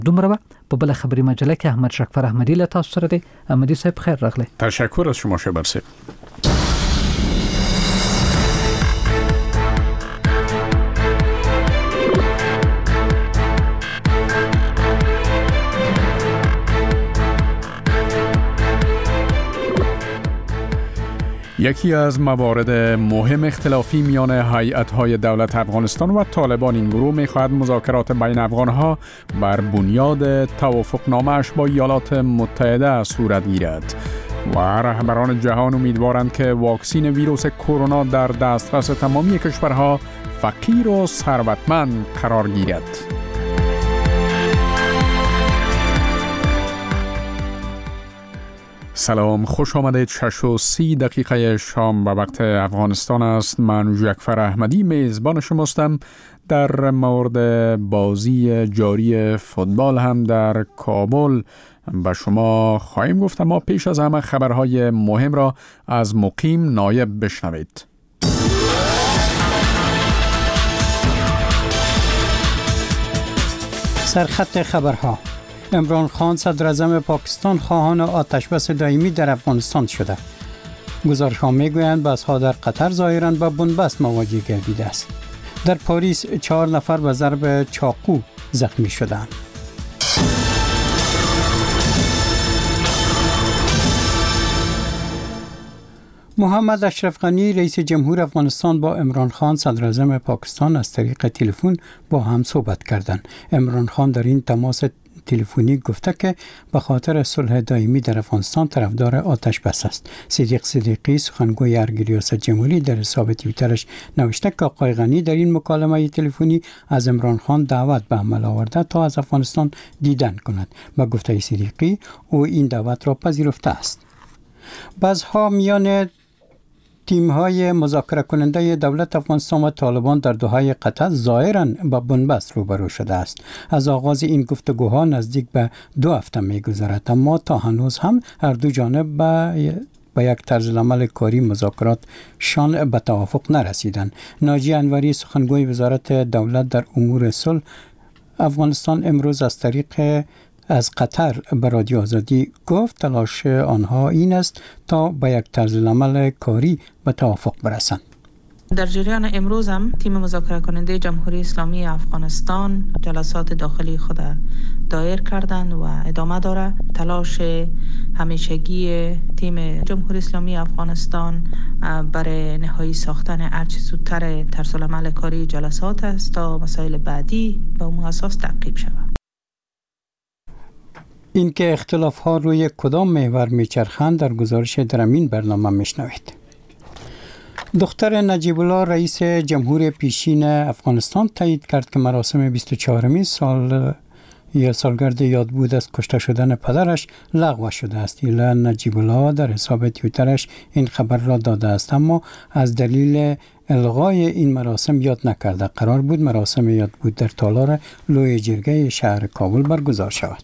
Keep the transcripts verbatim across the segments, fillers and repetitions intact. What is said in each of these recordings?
دومره په بل خبري مجله کې احمد شکفر احمدی له تاسو سره دی. احمدی صاحب خیر راغلی. تشکر از شما شبر صاحب. یکی از موارد مهم اختلافی میان هیئت‌های دولت افغانستان و طالبان این گروه می‌خواهد مذاکرات بین افغان‌ها بر بنیاد توافقنامه‌اش با ایالات متحده صورت گیرد و رهبران جهان امیدوارند که واکسن ویروس کرونا در دسترس تمامی کشورها فقیر و ثروتمند قرار گیرد. سلام، خوش آمدید. شش و سی دقیقه شام به وقت افغانستان است. من جعفر احمدی میزبان شماستم. در مورد بازی جاری فوتبال هم در کابل به شما خواهیم گفت، اما پیش از همه خبرهای مهم را از مقیم نایب بشنوید. سرخط خبرها: عمران خان صدر اعظم پاکستان خواهان آتش بس دائمی در افغانستان شده. گزارش‌ها می‌گویند بس‌ها در قطر ظاهراً با بنبست مواجه گردیده است. در پاریس چهار نفر به ضرب چاقو زخمی شدند. محمد اشرف غنی رئیس جمهور افغانستان با عمران خان صدر اعظم پاکستان از طریق تلفن با هم صحبت کردند. عمران خان در این تماس تلفنی گفته که به خاطر صلح دائمی در افغانستان طرفدار آتش بس است. صدیق صدیقی سخنگوی ارگ ریاست جمهوری در حساب توییترش نوشته که آقای غنی در این مکالمه تلفنی از عمران خان دعوت به عمل آورده تا از افغانستان دیدن کند. با گفته صدیقی او این دعوت را پذیرفته است. بعضها میان تیم‌های مذاکره کننده دولت افغانستان و طالبان در دوحه قطر ظاهراً با بنبست روبرو شده است. از آغاز این گفتگوها نزدیک به دو هفته می‌گذرد، اما تا هنوز هم هر دو جانب به با یک طرز العمل کاری مذاکرات شان به توافق نرسیدند. ناجی انوری سخنگوی وزارت دولت در امور صلح افغانستان امروز از طریق از قطر به رادیو آزادی گفت تلاش آنها این است تا به یک طرز العمل کاری به توافق برسند. در جریان امروز هم تیم مذاکره کننده جمهوری اسلامی افغانستان جلسات داخلی خود دایر کردند و ادامه داره. تلاش همیشگی تیم جمهوری اسلامی افغانستان برای نهایی ساختن هرچه زودتر طرز العمل کاری جلسات است تا مسائل بعدی به اون اساس تعقیب شود. این که اختلاف ها روی کدام محور میچرخند در گزارش در این برنامه میشنوید. دختر نجیب الله رئیس جمهور پیشین افغانستان تایید کرد که مراسم بیست و چهارمین سال یا سالگرد یاد بود از کشته شدن پدرش لغو شده است. ایلا نجیب الله در حساب توییترش این خبر را داده است، اما از دلیل الغای این مراسم یاد نکرده. قرار بود مراسم یاد بود در تالار لوی جرگه شهر کابل برگزار شود.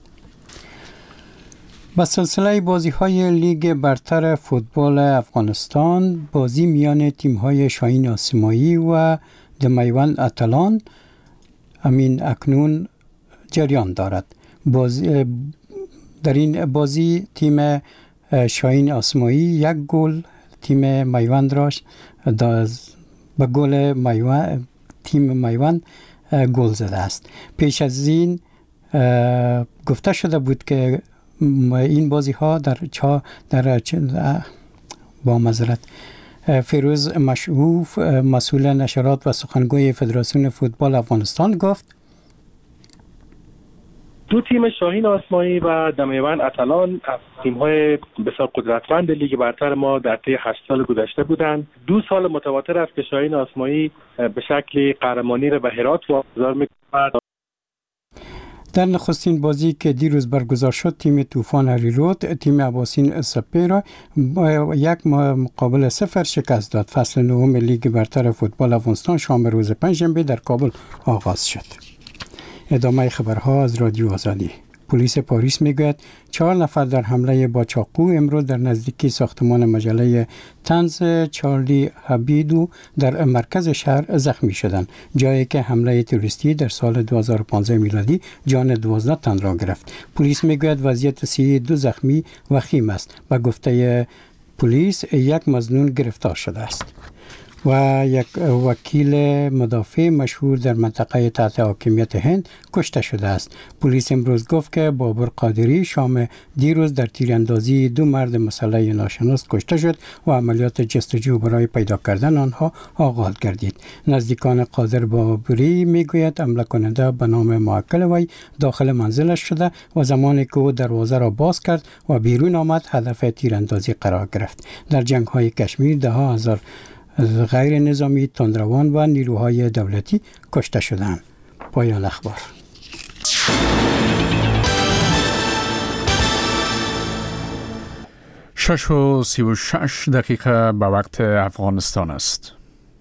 با سلسله بازی‌های لیگ برتر فوتبال افغانستان، بازی میان تیم‌های شاهین آسمایی و دمیوند اتلان امین اکنون جریان دارد. بازی در این بازی تیم شاهین آسمایی یک گل تیم میوند راش به گل میوند تیم میوند گل زده است. پیش از این گفته شده بود که این بازی ها در چا در با معذرت فیروز مشعوف مسئول نشرات و سخنگوی فدراسیون فوتبال افغانستان گفت دو تیم شاهین آسمایی و دمیوند اتلان از تیم‌های بسیار قدرتمند لیگ برتر ما در طی هشت سال گذشته بودند. دو سال متواتر است که شاهین آسمایی به شکل قهرمانی را به هرات واگذار می‌کند. در نخستین بازی که دیروز برگزار شد، تیم طوفان هریرود تیم عباسین سپه را با یک مقابل صفر شکست داد. فصل نهم لیگ برتر فوتبال افغانستان شام روز پنجشنبه در کابل آغاز شد. ادامه خبرها از رادیو آزادی. پلیس پاریس میگوید چهار نفر در حمله با چاقو امروز در نزدیکی ساختمان مجله تنز چارلی هبیدو در مرکز شهر زخمی شدند، جایی که حمله تروریستی در سال دو هزار و پانزده میلادی جان دوازده تن را گرفت. پلیس میگوید وضعیت صحی دو زخمی وخیم است. به گفته پلیس یک مظنون گرفتار شده است و یک وکیل مدافع مشهور در منطقه تحت حاکمیت هند کشته شده است. پلیس امروز گفت که بابر قادری شام دیروز در تیراندازی دو مرد مسلح ناشناس کشته شد و عملیات جستجو برای پیدا کردن آنها آغاز گردید. نزدیکان قادر بابری میگوید حمله کننده به نام موکل وی داخل منزلش شده و زمانی که او دروازه را باز کرد و بیرون آمد هدف تیراندازی قرار گرفت. در جنگ های کشمیر ده ها هزار غیر نظامی، تندروان و نیروهای دولتی کشته شدند. پایان اخبار. شش و سی و شش دقیقه به وقت افغانستان است.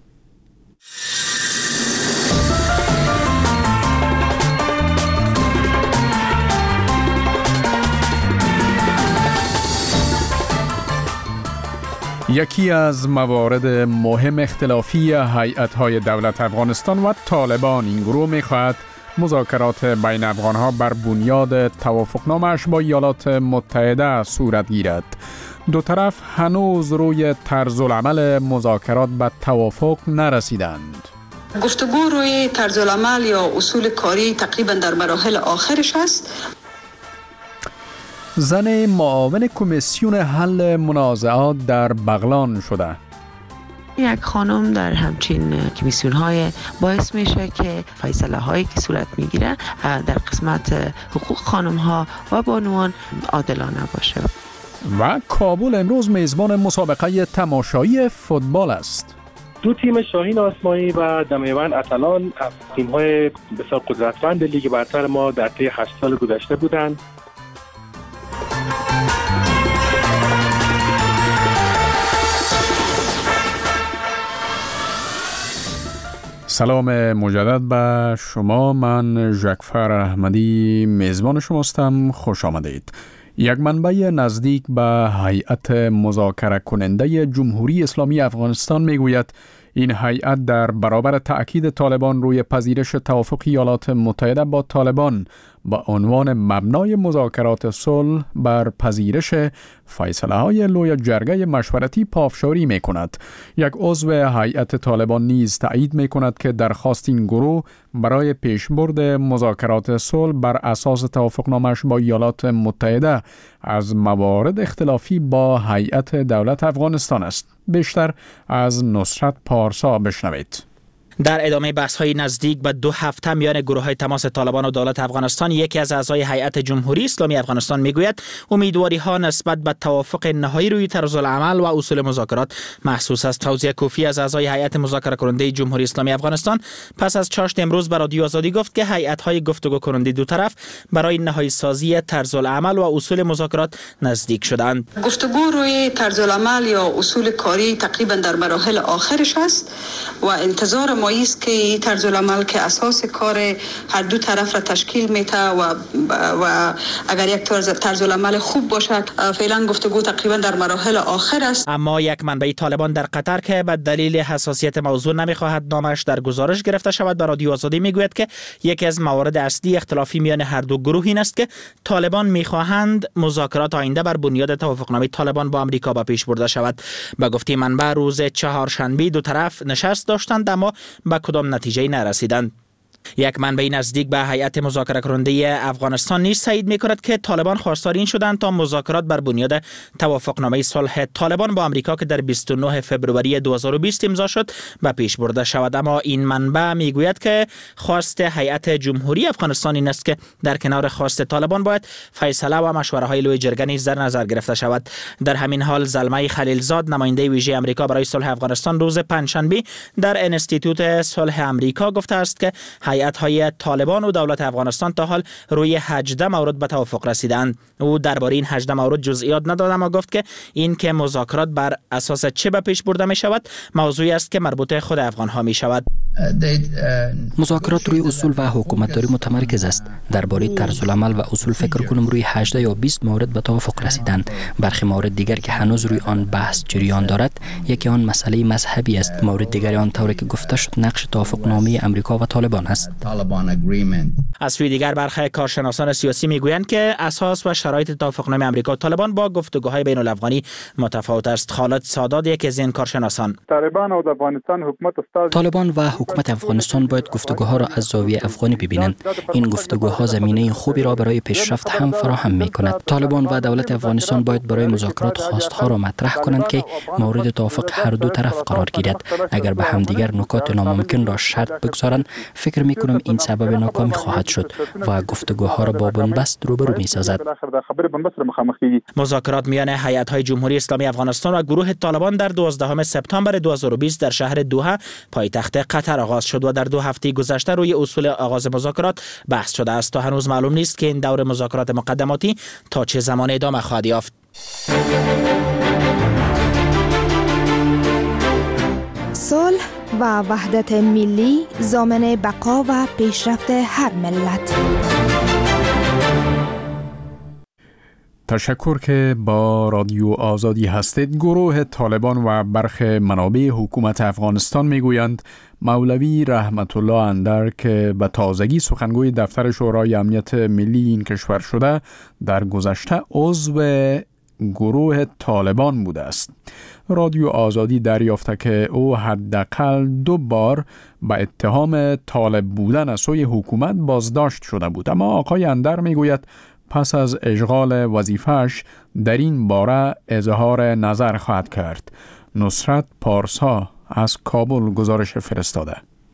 یکی از موارد مهم اختلافی هیئت‌های دولت افغانستان و طالبان این گروه می‌خواهد مذاکرات بین افغان‌ها بر بنیاد توافقنامه‌اش با ایالات متحده صورت گیرد. دو طرف هنوز روی طرز العمل مذاکرات به توافق نرسیدند. گفتگو روی طرز العمل یا اصول کاری تقریباً در مراحل آخرش است. زن معاون کمیسیون حل منازعات در بغلان شده. یک خانم در همچین کمیسیون های باعث میشه که فیصله هایی که صورت میگیره در قسمت حقوق خانم ها و بانوان عادلانه باشه. و کابل امروز میزبان مسابقه تماشایی فوتبال است. دو تیم شاهین آسمایی و دمیوند اتلان از تیم های بسیار قدرتمند لیگ برتر ما در طی هشت سال گذشته بودند. سلام مجدد به شما. من ژکفر احمدی میزبان شماستم. خوش آمدید. یک منبع نزدیک به هیئت مذاکره کننده جمهوری اسلامی افغانستان میگوید این هیئت در برابر تأکید طالبان روی پذیرش توافق ایالات متحده با طالبان با عنوان مبنای مذاکرات صلح بر پذیرش فیصله‌های لوی جرگه مشورتی پافشاری می‌کند. یک عضو هیئت طالبان نیز تایید می‌کند که درخواست این گروه برای پیشبرد مذاکرات صلح بر اساس توافقنامه‌اش با ایالات متحده از موارد اختلافی با هیئت دولت افغانستان است. بیشتر از نصرت پارسا بشنوید. در ادامه بحث‌های نزدیک به دو هفته میان گروه‌های تماس طالبان و دولت افغانستان، یکی از اعضای هیئت جمهوری اسلامی افغانستان میگوید امیدواری‌ها نسبت به توافق نهایی روی طرز العمل و اصول مذاکرات محسوس است. توضیح کوفی از اعضای هیئت مذاکره کننده جمهوری اسلامی افغانستان پس از چاشت امروز به رادیو آزادی گفت که هیئت‌های گفتگو کننده دو طرف برای نهایی سازی طرز العمل و اصول مذاکرات نزدیک شدند. گفتگو روی طرز العمل یا اصول کاری تقریباً در مراحل آخرش است و انتظار ما است که طرز العمل که اساس کار هر دو طرف را تشکیل میده و و اگر یک طرز العمل خوب باشد، فعلا گفتگو تقریبا در مراحل آخر است. اما یک منبع طالبان در قطر که به دلیل حساسیت موضوع نمیخواهد نامش در گزارش گرفته شود، به رادیو آزادی میگوید که یکی از موارد اصلی اختلافی میان هر دو گروه این است که طالبان میخواهند مذاکرات آینده بر بنیاد توافقنامه طالبان با آمریکا به پیش برده شود. به گفته منبع روز چهارشنبه دو طرف نشست داشتند اما به کدام نتیجه نرسیدند. یک منبع نزدیک به هیئت مذاکره کننده افغانستان نیز تایید می‌کند که طالبان خواستار این شدند تا مذاکرات بر بنیاد توافقنامه صلح طالبان با آمریکا که در بیست و نه فوریه دو هزار و بیست امضا شد به پیش برده شود. اما این منبع میگوید که خواست هیئت جمهوری افغانستان این است که در کنار خواست طالبان باید فیصله و مشوره‌های لوی جرگه نیز در نظر گرفته شود. در همین حال زلمه خلیلزاد نماینده ویژه آمریکا برای صلح افغانستان روز پنجشنبه در انستیتوت صلح آمریکا گفته است که هیئت‌های طالبان و دولت افغانستان تا حال روی هجده مورد به توافق رسیدند. او درباره این هجده مورد جزئیات نداد، اما گفت که این که مذاکرات بر اساس چه به پیش برده می شود موضوعی است که مربوط خود افغان ها می شود. مذاکرات روی اصول و حکومتداری متمرکز است. درباره طرز العمل و اصول فکر کنم روی هجده یا بیست مورد به توافق رسیدند. برخی موارد دیگر که هنوز روی آن بحث جریان دارد، یکی آن مسئله مذهبی است. مورد دیگر آن طوری که گفته شد نقش توافقنامه امریکا و طالبان است. از سوی دیگر برخی کارشناسان سیاسی میگویند که اساس و شرایط توافقنامه امریکا و طالبان با گفتگوهای بین الافغانی متفاوت است. خالد سادات یکی از این کارشناسان: طالبان و افغانستان حکومت استاد طالبان و حکومت افغانستان باید گفتگوها را از زاویه افغانی ببینند. این گفتگوها زمینه خوبی را برای پیشرفت هم فراهم می‌کند. طالبان و دولت افغانستان باید برای مذاکرات خواستها را مطرح کنند که مورد توافق هر دو طرف قرار گیرد. اگر به همدیگر نکات ناممکن را شرط بگذارند، فکر می‌کنم این سبب ناکامی خواهد شد و گفتگوها را با بنبست روبرو می‌سازد. مذاکرات میان هیئت‌های جمهوری اسلامی افغانستان و گروه طالبان در دوازدهم سپتامبر دو هزار و بیست در شهر دوحه پایتخت قطر آغاز شد و در دو هفته گذشته روی اصول آغاز مذاکرات بحث شده است. تا هنوز معلوم نیست که این دور مذاکرات مقدماتی تا چه زمان ادامه خواهد یافت. صلح و وحدت ملی ضامن بقا و پیشرفت هر ملت. تشکر که با رادیو آزادی هستید. گروه طالبان و برخی منابع حکومت افغانستان میگویند مولوی رحمت الله اندر که به تازگی سخنگوی دفتر شورای امنیت ملی این کشور شده، در گذشته عضو گروه طالبان بوده است. رادیو آزادی دریافته که او حداقل دو بار به اتهام طالب بودن از سوی حکومت بازداشت شده بود، اما آقای اندر میگوید پس از اشغال وظیفه‌اش در این باره اظهار نظر خواهد کرد. نصرت پارسا از کابل گزارش فرستاده.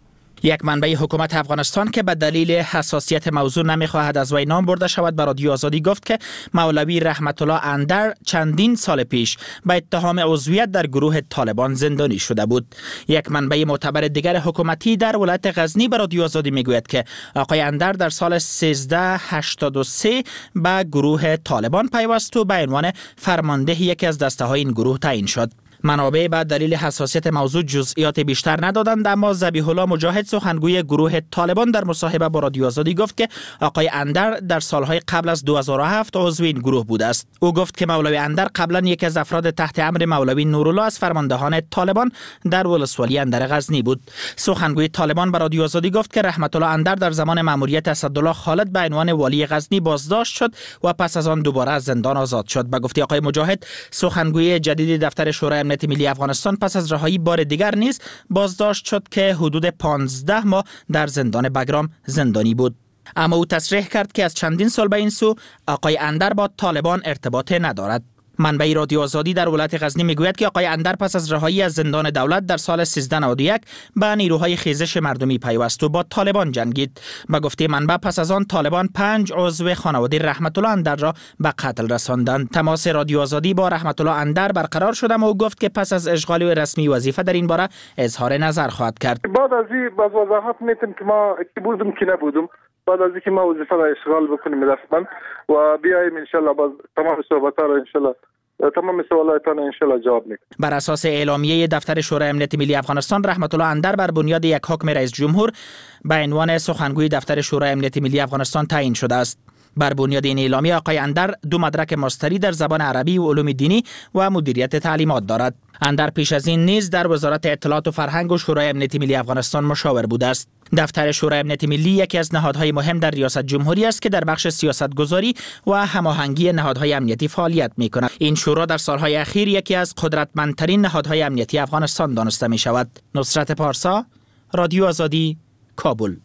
یک منبع حکومت افغانستان که به دلیل حساسیت موضوع نمیخواهد از وی نام برده شود به رادیو آزادی گفت که مولوی رحمت الله اندر چندین سال پیش به اتهام عضویت در گروه طالبان زندانی شده بود. یک منبع معتبر دیگر حکومتی در ولایت غزنی به رادیو آزادی میگوید که آقای اندر در سال سیزده هشتاد و سه به گروه طالبان پیوست و به عنوان فرمانده یکی از دسته های این گروه تعیین شد. منابع به دلیل حساسیت موضوع جزئیات بیشتر ندادند، اما ذبیح الله مجاهد سخنگوی گروه طالبان در مصاحبه با رادیو آزادی گفت که آقای اندر در سالهای قبل از دو هزار و هفت عضو این گروه بوده است. او گفت که مولوی اندر قبلا یکی از افراد تحت امر مولوی نورالله از فرماندهان طالبان در ولسوالی اندر غزنی بود. سخنگوی طالبان به رادیو آزادی گفت که رحمت الله اندر در زمان مأموریت اسدالله خالد به عنوان والی غزنی بازداشت شد و پس از آن دوباره از زندان آزاد شد. به گفته آقای مجاهد، سخنگوی جدید دفتر شورای امنیت ملی افغانستان پس از رهایی بار دیگر نیز بازداشت شد که حدود پانزده ماه در زندان بگرام زندانی بود. اما او تصریح کرد که از چندین سال به این سو آقای اندر با طالبان ارتباط ندارد. منبع رادیو آزادی در ولایت غزنی میگوید که آقای اندر پس از رهایی از زندان دولت در سال سیزده نود و یک به نیروهای خیزش مردمی پیوست و با طالبان جنگید. به گفته منبع پس از آن طالبان پنج عضو خانواده رحمت الله اندر را به قتل رساندند. تماس رادیو آزادی با رحمت الله اندر برقرار شد و او گفت که پس از اشغال رسمی وظیفه در این باره اظهار نظر خواهد کرد. بعد از این باز وضاحت میتونم که ما کی بودم کی نبودم، بعد از اینکه ما وظیفه را اشغال بکنیم رسما و بیایم ان شاء الله باز تمام صحبت‌ها را ان شاء الله تمام سوالاتتان ان شاء الله جواب میدم. بر اساس اعلامیه دفتر شورای امنیت ملی افغانستان، رحمت الله اندر بر بنیاد یک حکم رئیس جمهور به عنوان سخنگوی دفتر شورای امنیت ملی افغانستان تعیین شده است. بر بنیاد این اعلامیه آقای اندر دو مدرک ماستری در زبان عربی و علوم دینی و مدیریت تعلیمات دارد. اندر پیش از این نیز در وزارت اطلاعات و فرهنگ و شورای امنیت ملی افغانستان مشاور بوده است. دفتر شورای امنیت ملی یکی از نهادهای مهم در ریاست جمهوری است که در بخش سیاستگذاری و هماهنگی نهادهای امنیتی فعالیت می‌کند. این شورا در سالهای اخیر یکی از قدرتمندترین نهادهای امنیتی افغانستان دانسته می‌شود. نصرت پارسا، رادیو آزادی، کابل.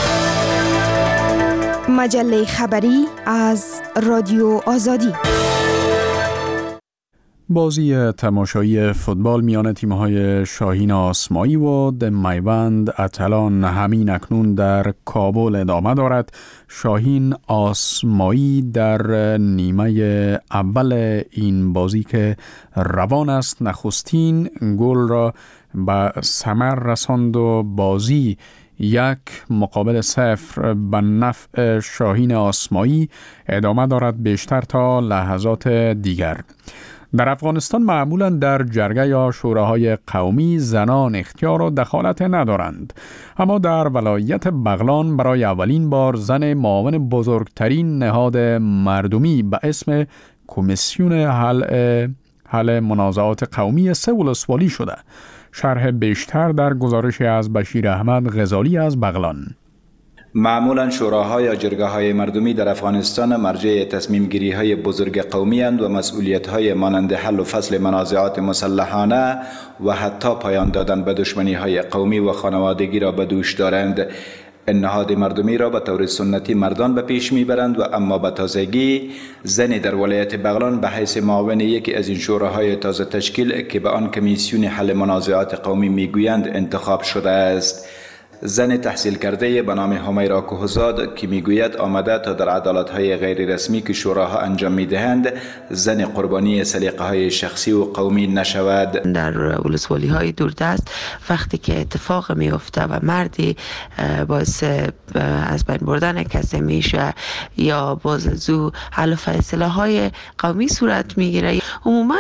مجله خبری از رادیو آزادی. بازی تماشایی فوتبال میان تیم‌های شاهین آسمایی و دمیوند اتلان همین اکنون در کابل ادامه دارد. شاهین آسمایی در نیمه اول این بازی که روان است نخستین گل را به ثمر رساند و بازی یک مقابل صفر به نفع شاهین آسمایی ادامه دارد بیشتر تا لحظات دیگر. در افغانستان معمولاً در جرگه یا شوراهای قومی زنان اختیار و دخالت ندارند، اما در ولایت بغلان برای اولین بار زن معاون بزرگترین نهاد مردمی به اسم کمیسیون حل حل منازعات قومی سه ولسوالی شده. شرح بیشتر در گزارش از بشیر احمد غزالی از بغلان. معمولا شوراها یا جرگه های مردمی در افغانستان مرجع تصمیم گیری های بزرگ قومی اند و مسئولیت های مانند حل و فصل منازعات مسلحانه و حتی پایان دادن به دشمنی های قومی و خانوادگی را به دوش دارند. این نهاد مردمی را به طور سنتی مردان به پیش میبرند و اما به تازگی زنی در ولایت بغلان به حیث معاون یکی از این شوراهای تازه تشکیل که به آن کمیسیون حل منازعات قومی میگویند انتخاب شده است. زن تحصیل کرده به نام همیرا کوهزاد که میگوید آمده تا در عدالت‌های غیر رسمی که شوراها انجام میدهند زن قربانی سلیقه‌های شخصی و قومی نشود. در ولسوالی‌های دوردست وقتی که اتفاق میفته و مردی باعث از بین بردن کسی میشه یا باز از او حل و فیصله‌های قومی صورت میگیره، عموما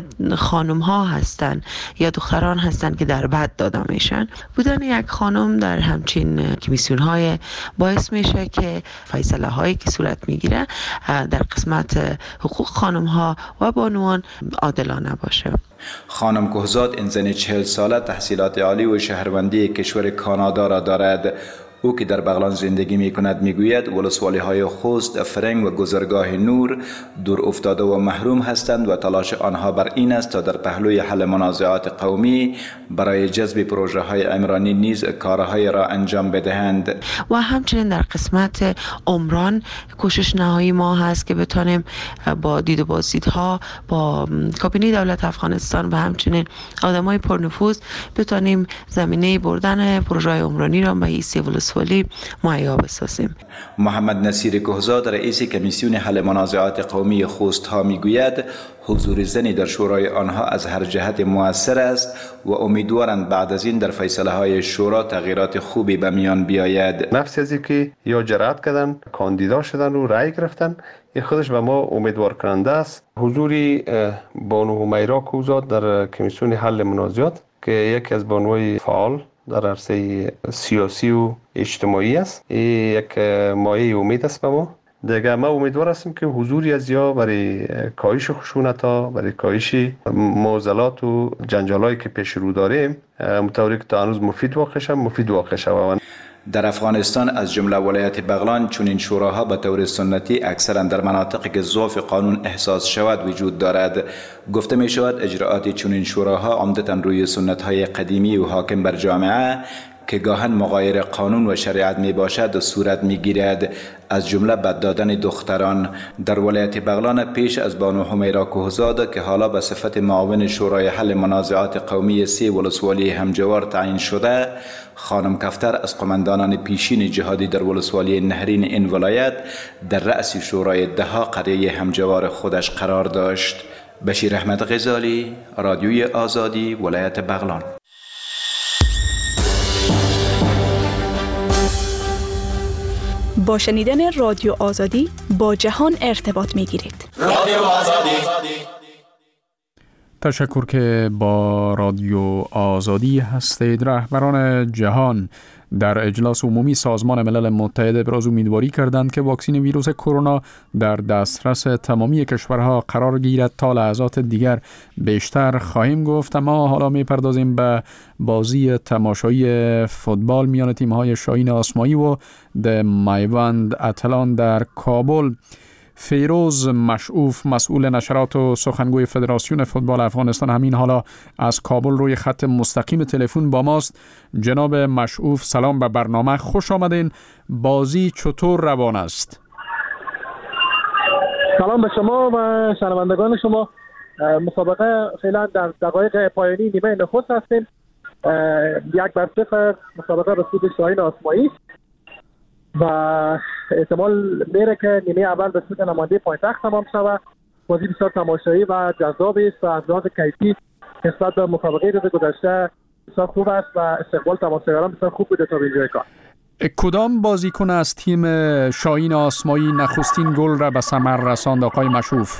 خانم ها هستن یا دختران هستن که در بد داده میشن. بودن یک خانم در همچین کمیسیون های باعث میشه که فیصله هایی که صورت میگیره در قسمت حقوق خانم ها و بانوان عادلانه باشه. خانم کوهزاد این زن چهل ساله تحصیلات عالی و شهروندی کشور کانادا را دارد. او که در بغلان زندگی می کند می گوید ولسوالی های خوست، فرنگ و گذرگاه نور دور افتاده و محروم هستند و تلاش آنها بر این است تا در پهلوی حل منازعات قومی برای جذب پروژه های عمرانی نیز کارهای را انجام بدهند. و همچنین در قسمت عمران کوشش نهایی ما هست که بتانیم با دید و بازدیدها با کابینه دولت افغانستان و همچنین آدمای پرنفوذ بتانیم زمینه بردن پروژه عمرانی را به حیث ولی مهیا بسازیم. محمد نصیر کوهزاد رئیس کمیسیون حل منازعات قومی خوست ها میگوید حضور زنی در شورای آنها از هر جهت موثر است و امیدوارند بعد از این در فیصله های شورا تغییرات خوبی به میان بیاید. نفس از که یا جرأت کردن کاندیدا شدن و رأی گرفتن این خودش به ما امیدوار کننده است. حضور بانو همیرا کوهزاد در کمیسیون حل منازعات که یکی از بانوی فعال در عرصه سیاسی و اجتماعی است، این یک مایه امید است به ما. دیگه ما امیدوار هستیم که حضوری از یا برای کاهش خشونت‌ها، برای کاهش معضلات و جنجالایی که پیش رو داریم مطوری که تا هنوز مفید واقع شود مفید واقع شود. در افغانستان از جمله ولایت بغلان چون این شوراها به طور سنتی اکثرا در مناطقی که ضعف قانون احساس شود وجود دارد. گفته می شود اجراعات چون این شوراها عمدتاً روی سنت های قدیمی و حاکم بر جامعه که گاهن مغایر قانون و شریعت می باشد و صورت می گیرد، از جمله بد دادن دختران. در ولایت بغلان پیش از بانو همیرا کوهزاد که حالا به صفت معاون شورای حل منازعات قومی سی ولسوالی همجوار تعیین شده، خانم کفتر از قماندانان پیشین جهادی در ولسوالی نهرین این ولایت در رأس شورای دها قریه همجوار خودش قرار داشت. بشیر احمد غزالی، رادیوی آزادی، ولایت بغلان. با شنیدن رادیو آزادی با جهان ارتباط می گیرید. رادیو آزادی. تشکر که با رادیو آزادی هستید. رهبران جهان در اجلاس عمومی سازمان ملل متحد ابراز امیدواری کردند که واکسن ویروس کرونا در دسترس تمامی کشورها قرار گیرد. تا لحظات دیگر بیشتر خواهیم گفت، اما حالا میپردازیم به بازی تماشایی فوتبال میان تیم‌های شاهین آسمایی و د میوند اتلان در کابل. فیروز مشعوف مسئول نشرات و سخنگوی فدراسیون فوتبال افغانستان همین حالا از کابل روی خط مستقیم تلفن با ماست. جناب مشعوف سلام به برنامه، خوش آمدین. بازی چطور روان است؟ سلام به شما و شنوندگان شما. مسابقه فعلا در دقایق پایانی نیمه نخست هستیم. یک بر صفر مسابقه به سود شاهین آسمایی و احتمال میره که نیمه اول به سود نماینده پایتخت تمام شود. بازی بسیار تماشایی و جذابی است و از لحاظ کیفی نسبت به مسابقه روز گذشته بسیار خوب است و استقبال تماشاگران بسیار خوب بوده تا به اینجای کار. کدام بازیکن از تیم شاهین آسمایی نخستین گل را به ثمر رساند آقای مشوف؟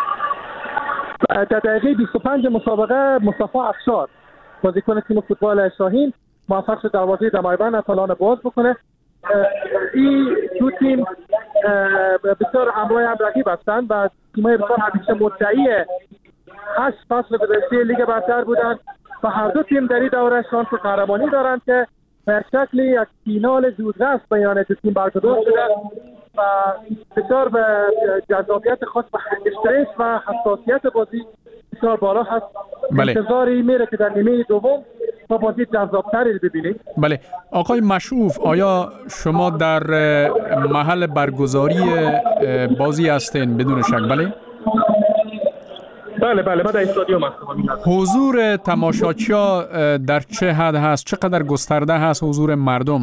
در دقیقه بیست و پنج مسابقه مصطفی افشار بازیکن تیم فوتبال شاهین موفق شد دروازه دمایبند اتلان باز بکنه. این دو تیم بسیار همراه هم رقیب هستند و تیم‌های بسیار همیشه مدعی هشت فصل گذشته لیگ برتر بودند و هر دو تیم در این دوره شانس قهرمانی دارند که به شکل یک فینال زودرس میان دو تیم برگزار شده و بسیار به جذابیت خاص و استرس و حساسیت بازی بسیار بالا هست. بله. انتظاری میره که در نیمه دوم ما بازی جذابتری ببینیم. بله آقای مشوف، آیا شما در محل برگزاری بازی هستین؟ بدون شک. بله بله بله من در استادیوم هستم. حضور تماشاچی‌ها در چه حد هست؟ چقدر گسترده هست حضور مردم؟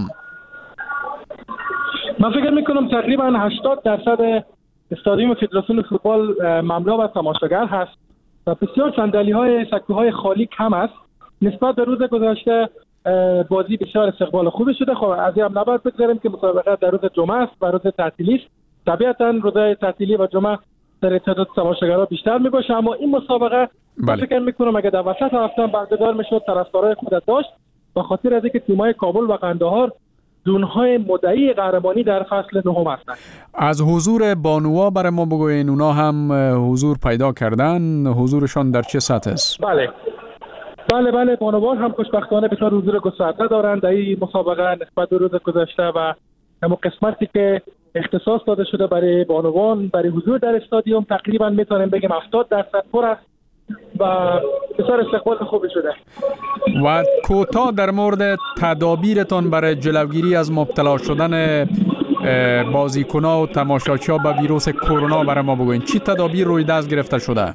من فکر میکنم تقریبا هشتاد درصد استادیوم فدراسیون فوتبال مملو از تماشاگر هست و بسیار صندلی‌های سکوهای خالی کم است. نسبت به روز گذشته بازی بسیار استقبال خوبی شده. خب از این هم نباید بگذاریم که مسابقه در روز جمعه است و روز تعطیلی است. طبیعتاً روزهای تعطیلی و جمعه در تعداد تماشاگرها بیشتر میباشه، اما این مسابقه من فکر میکنم اگر در وسط هفته برگزار میشد طرفدارای خودت داشت به خاطر از اینکه تیم‌های کابل و قندهار دونهای مدعی قهرمانی در فصل نهم هستند. از حضور بانوها برای ما بگوین، اونا هم حضور پیدا کردن، حضورشان در چه سطح است؟ بله بله بله بانوان هم خوشبختانه بسیار حضور گسترده دارند در این مسابقه نسبت به روز گذشته و همون قسمتی که اختصاص داده شده برای بانوان برای حضور در استادیوم تقریبا میتونیم بگیم هفتاد درصد پر است و بسیار استقبال خوبی شده. و کوتاه در مورد تدابیرتان برای جلوگیری از مبتلا شدن بازیکن‌ها و تماشاچی‌ها به ویروس کرونا برای ما بگوین. چی تدابیر روی دست گرفته شده؟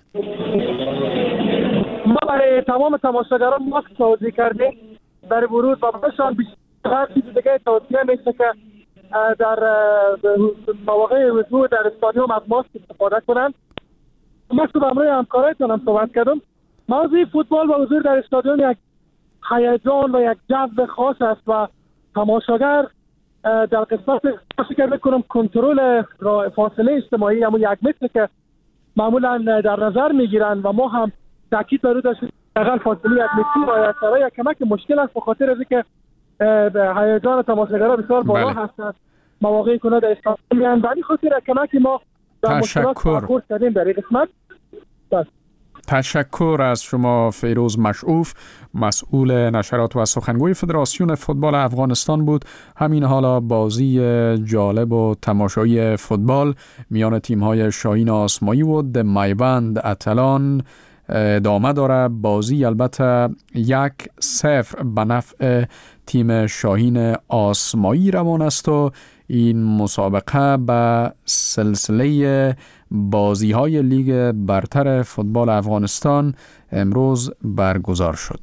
ما برای تمام تماشاگران ماسک توزیع کردیم در ورود و برایشان بیشتر چیز دیگه توصیه میشه که در مواقع حضور در استادیوم از ماسک استفاده کنند. من تو امروز همکارایتون هم صحبت کردم. موضوع فوتبال و حضور در استادیوم یک هیجان و یک جو خاص است و تماشاگر در قسمت فکر میکنم کنترل فاصله اجتماعی همون یک متر که معمولا در نظر میگیرن و ما هم تاکید بر او داشتیم حداقل فاصله یک متری رعایت شود. یک کمک مشکل است به خاطر از اینکه هیجان تماشاگرها بسیار بالا هست. مواقعی که در استادیوم ولی خاطر کمک ما در مشکلات برخورد کردیم در این قسمت. بس. تشکر از شما فیروز مشعوف، مسئول نشرات و سخنگوی فدراسیون فوتبال افغانستان بود. همین حالا بازی جالب و تماشایی فوتبال میان تیم‌های شاهین آسمایی و دمایبند اتلان ادامه داره. بازی البته یک صفر به نفع تیم شاهین آسمایی روان است و این مسابقه به سلسله بازی های لیگ برتر فوتبال افغانستان امروز برگزار شد.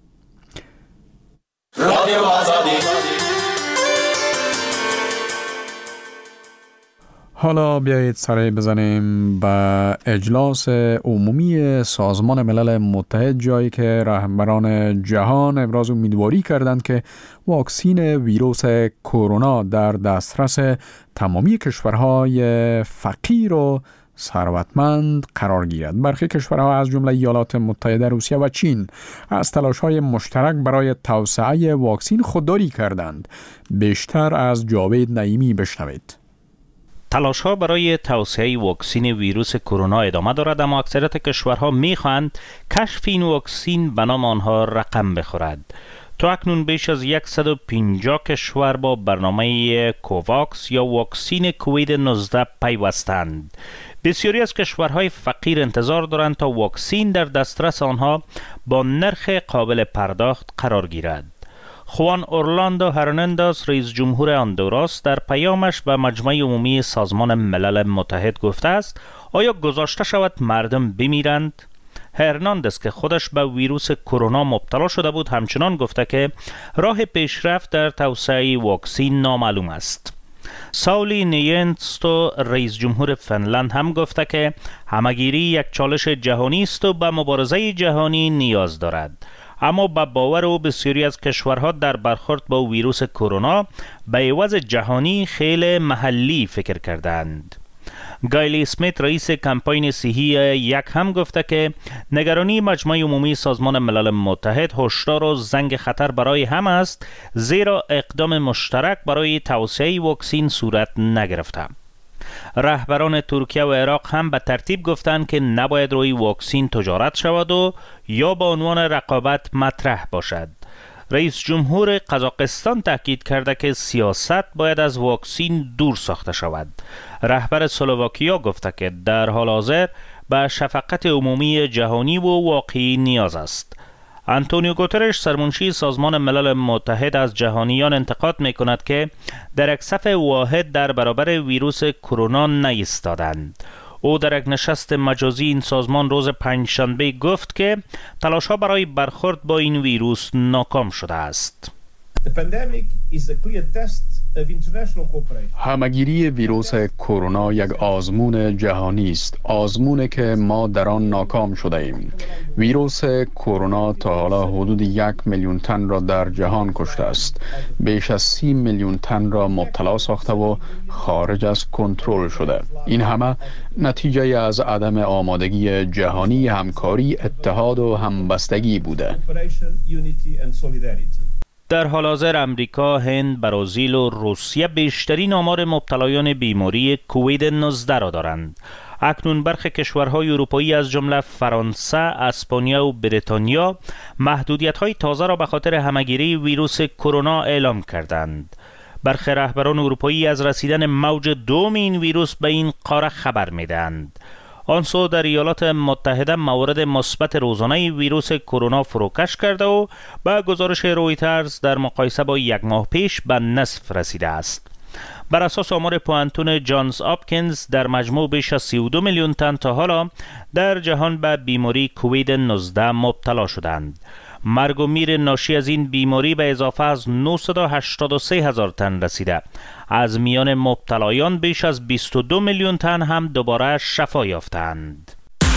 رادیو آزادی. حالا بیایید سری بزنیم به اجلاس عمومی سازمان ملل متحد، جایی که رهبران جهان ابراز امیدواری کردند که واکسین ویروس کرونا در دسترس تمامی کشورهای فقیر و ثروتمند قرار گیرد. برخی کشورها از جمله ایالات متحده، روسیه و چین از تلاش‌های مشترک برای توسعه واکسین خودداری کردند. بیشتر از جاوید نعیمی بشنوید. تلاش‌ها برای توسعه واکسین ویروس کرونا ادامه دارد، اما اکثریت کشورها می‌خواهند کشف این واکسین به نام آنها رقم بخورد. تا اکنون بیش از صد و پنجاه کشور با برنامه کوواکس یا واکسین کووید نوزده پیوستند. بسیاری از کشورهای فقیر انتظار دارند تا واکسین در دسترس آنها با نرخ قابل پرداخت قرار گیرد. خوان اورلاندو هرناندز، رئیس جمهور هندوراس، در پیامش به مجمع عمومی سازمان ملل متحد گفته است آیا گذاشته شود مردم بمیرند؟ هرناندز که خودش به ویروس کرونا مبتلا شده بود همچنان گفته که راه پیشرفت در توسعه واکسین نامعلوم است. ساولی نیینستو، رئیس جمهور فنلند، هم گفته که همگیری یک چالش جهانی است و به مبارزه جهانی نیاز دارد. اما به باور او بسیاری از کشورها در برخورد با ویروس کرونا به عوض جهانی خیلی محلی فکر کردند. گایلی اسمیت رئیس کمپاین صحی یک هم گفته که نگرانی مجمع عمومی سازمان ملل متحد هشدار و زنگ خطر برای هم است، زیرا اقدام مشترک برای توسعه واکسین صورت نگرفته. رهبران ترکیه و عراق هم به ترتیب گفتند که نباید روی واکسین تجارت شود و یا به عنوان رقابت مطرح باشد. رئیس جمهور قزاقستان تاکید کرده که سیاست باید از واکسین دور ساخته شود. رهبر اسلواکیا گفته که در حال حاضر به شفقت عمومی جهانی و واقعی نیاز است. آنتونیو گوترش سرمنشی سازمان ملل متحد از جهانیان انتقاد می کند که در یک صف واحد در برابر ویروس کرونا نایستادند. او در یک نشست مجازی این سازمان روز پنجشنبه گفت که تلاش‌ها برای برخورد با این ویروس ناکام شده است. همگیری ویروس کرونا یک آزمون جهانی است، آزمونی که ما در آن ناکام شده ایم. ویروس کرونا تا حالا حدود یک میلیون تن را در جهان کشته است، بیش از سی میلیون تن را مبتلا ساخته و خارج از کنترل شده. این همه نتیجه از عدم آمادگی جهانی، همکاری، اتحاد و همبستگی بوده. در حال حاضر امریکا، هند، برزیل و روسیه بیشترین آمار مبتلایان بیماری کووید نوزده را دارند. اکنون برخی کشورهای اروپایی از جمله فرانسه، اسپانیا و بریتانیا محدودیت‌های تازه را به خاطر همه‌گیری ویروس کرونا اعلام کردند. برخی رهبران اروپایی از رسیدن موج دوم این ویروس به این قاره خبر می‌دهند. آنسو در ایالات متحده موارد مثبت روزانه ویروس کرونا فروکش کرده و با گزارش رویترز در مقایسه با یک ماه پیش به نصف رسیده است. بر اساس آمار پوانتون جانز آپکینز در مجموع بیش از سی و دو میلیون تن تا حالا در جهان به بیماری کووید نوزده مبتلا شدند. مرگ و میر ناشی از این بیماری به اضافه از نهصد و هشتاد و سه هزار تن رسیده. از میان مبتلایان بیش از بیست و دو میلیون تن هم دوباره شفا یافتند.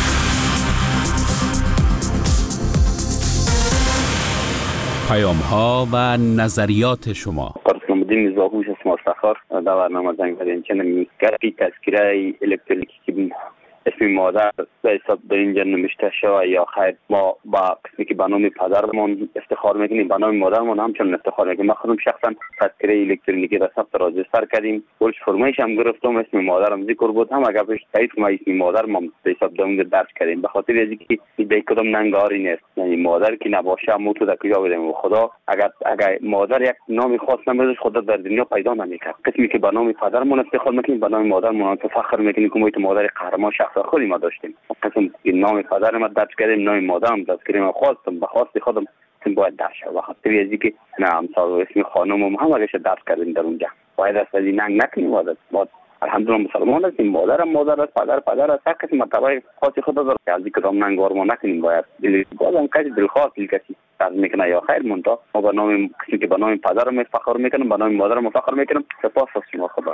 پیام ها و نظریات شما. قرصنامدین زاهوش اسم افتخار در برنامه زنگ زدین چنین گپی تذکره الکترونیکی که اسم مادر به حساب در اینجا نمیشته شود یا خیر ما با قسمی که به نام پدرمون افتخار میکنیم، به نام مادرمون همچنان افتخار میکنیم. ما خودم شخصا تذکره الکترونیکی را ثبت راجستر کردیم، ولش فرمایش هم گرفتم، اسم مادرم ذکر بود، هم اگر بهش تایید ما اسم مادرم به حساب داون درج کردیم، به خاطر اینکه به کدام ننگاری نیست، یعنی مادر که نباشه مو تو در کجا بدیم. خدا اگر اگر مادر یک نام خاص نمیذاره خدا در دنیا پیدا نمیکنه. قسمی که به نام پدرمون افتخار میکنیم، به نام مادرمون فخر میکنیم که ما تو مادر قهرمان شخص خودی ما داشتیم. قسم که نام پدرم درج کردیم، نام مادرم درج کردیم، خواستم به خواست خودم تیم باید درج شه. وقت دیگه که نه همسال اسم خانم هم همش درج کردیم در اونجا. باید از این ننگ نکنیم. ما الحمدلله مسلمان هستیم، مادرم مادر است، پدر پدر است، هر کسی مرتبه خاص خود داره. از این کدام ننگار ما نکنیم. باید دل بازم کسی دلخواه دل کسی از میکنه یا خیر مونتا ما به نام کسی که به نام پدرم فخر میکنم، به نام مادرم فخر میکنم. سپاس از شما. خدا.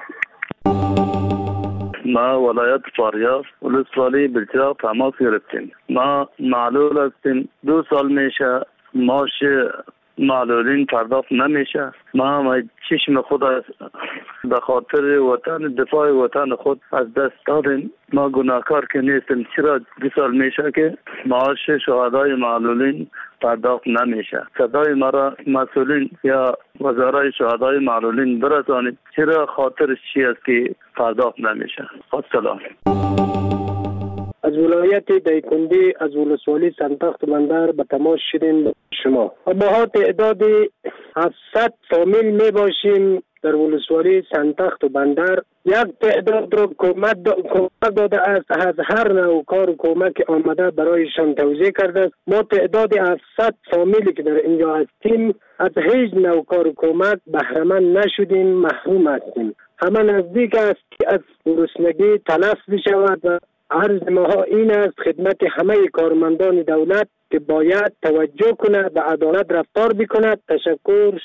ما ولایت فاریاب ولسوالی بلچراغ تماس گرفتیم. ما معلول هستیم، دو سال میشه ماش معلولین پرداخت نمیشه. ما ما چشم خود به خاطر وطن دفاع وطن خود از دست دادیم. ما گناهکار که نیستیم. چرا دو سال میشه که معاش شهدای معلولین پرداخت نمیشه؟ صدای ما را مسئولین یا وزرای شهدای معلولین برسانید. چرا خاطرش چی است که پرداخت نمیشه؟ السلام. از ولایت دایکنده از ولسوالی سنتخت بندر به تماس شدیم شما. ما تعداد هفتصد فامیل می باشیم در ولسوالی سنتخت و بندر. یک تعداد رو کمک داده است، از هر نوع کار و کمک آمده برایشان توضیح کرده است. ما تعداد هفتصد فامیلی که در اینجا هستیم از هیچ نوع کار و کمک بهره‌مند نشدیم، محروم هستیم. همه نزدیک است که از گرسنگی تلف بشود و عرض ما این است خدمت همه کارمندان دولت که باید توجه کند، به عدالت رفتار بکند. تشکر.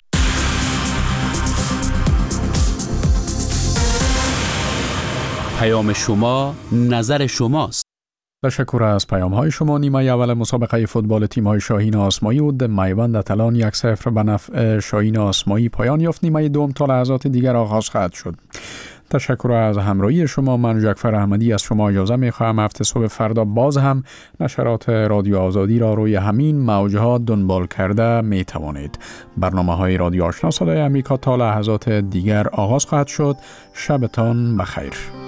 پیام شما نظر شماست. تشکر از پیام های شما. نیمه اول مسابقه فوتبال تیم های شاهین آسمایی و میوند اتلان یک صفر به نفع شاهین آسمایی پایان یافت. نیمه دوم تا لحظات دیگر آغاز خواهد شد. تشکر از همراهی شما. من جعفر احمدی از شما اجازه می خواهم. هفته صبح فردا باز هم نشرات رادیو آزادی را روی همین موجها دنبال کرده می توانید. برنامه های رادیو آشنا صدای امریکا تا لحظات دیگر آغاز خواهد شد. شبتان بخیر.